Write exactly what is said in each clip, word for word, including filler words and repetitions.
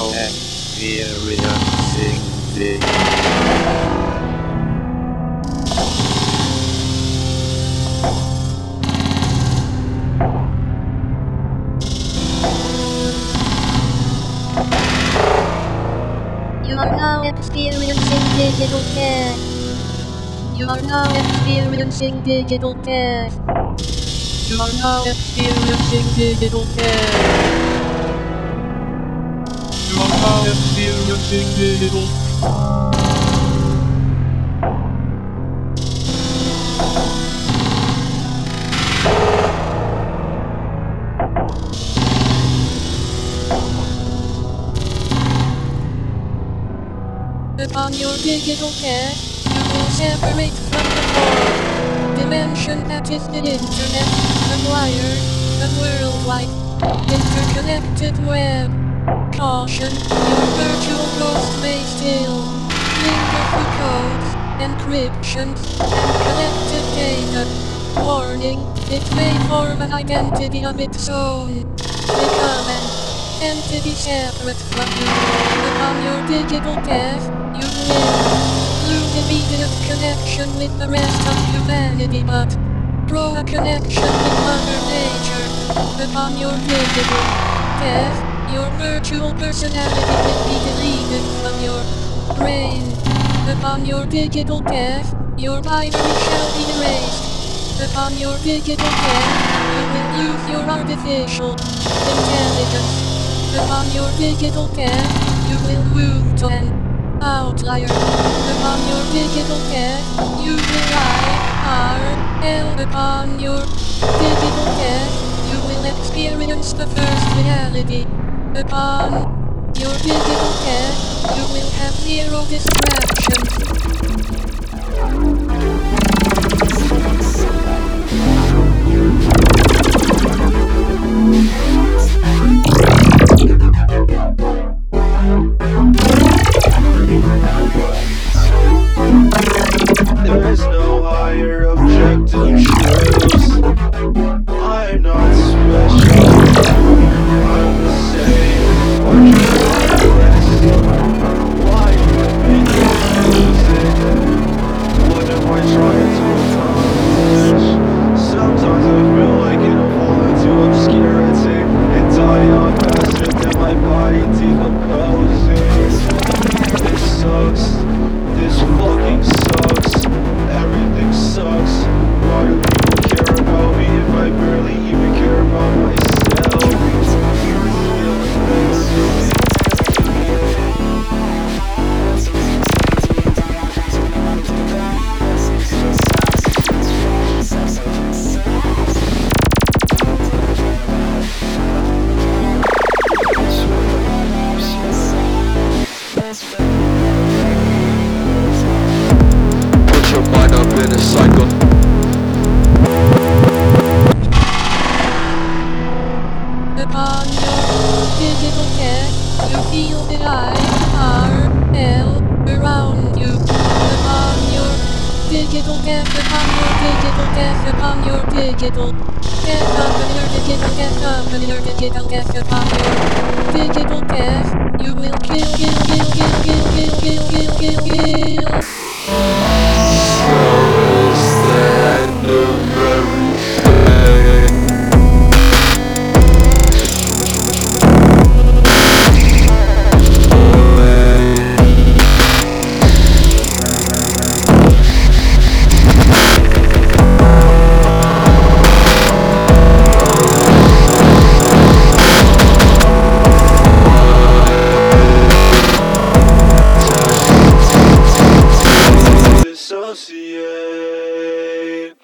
now experiencing this. You are now experiencing digital death. You are now experiencing digital death. You are now experiencing digital death. You are now experiencing digital. Upon your digital death, you will separate from the fourth dimension that is the internet, a wired, a worldwide, interconnected web. Caution, your virtual ghost may still linger through codes, encryptions, and collected data. Warning, it may form an identity of its own. Become an entity separate from you. Upon your digital death, you will lose immediate connection with the rest of humanity, but grow a connection with Mother Nature. Upon your digital death, your virtual personality will be deleted from your brain. Upon your digital death, your binary shall be erased. Upon your digital death, you will lose your artificial intelligence. Upon your digital death, you will move to an outlier. Upon your digital death, you will lie, are, held upon your digital death, you will experience the first reality. Upon your digital death, you will have zero distractions. There is no higher objective truth. I'm not special. I'm the same. Why you make me music? What am I trying to accomplish? Sometimes I feel like it will fall into obscurity and die on faster than my body decomposes. This sucks. This fucking sucks. Everything sucks. Why do people care about me if I barely even care about myself? Put your mind up in a cycle. Upon your digital death, you feel that I, R, L, around you. Upon your digital death, upon your digital death, upon your digital death, upon your digital death, upon your digital death, upon your digital death, you will kill, kill, kill, kill, kill, kill, kill, kill, kill, kill. So is that the very dissociate,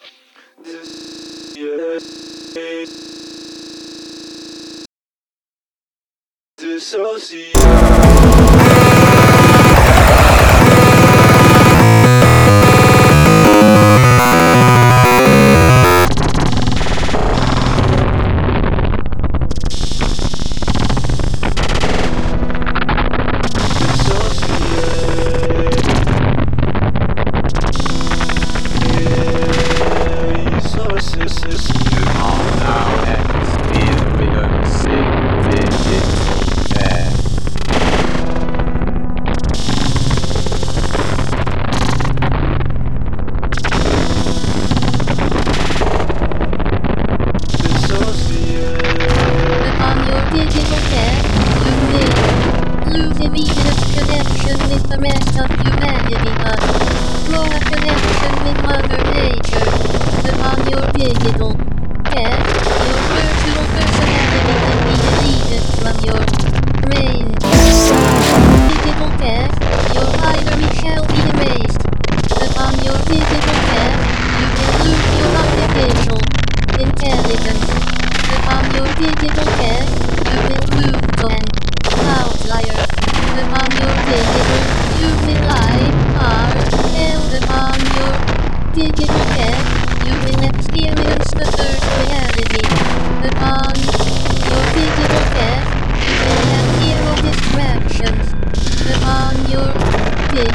dissociate, dissociate.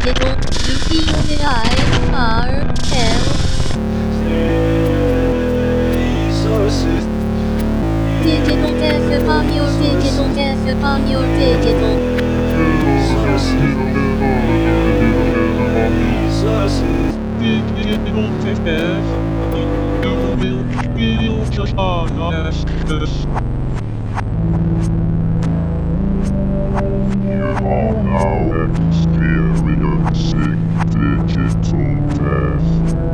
계계종 루피오네아이알 Resources. 계계종 에스파뇰 계계종 에스파뇰 계계종 Resources. Resources. Digital test. You will feel just honest. are now experiencing digital death.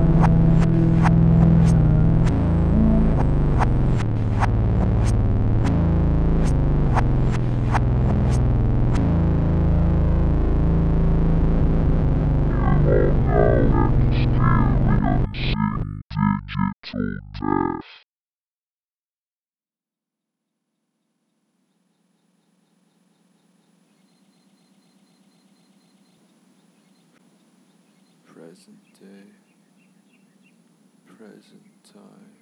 You are now experiencing digital death. Present day, present time.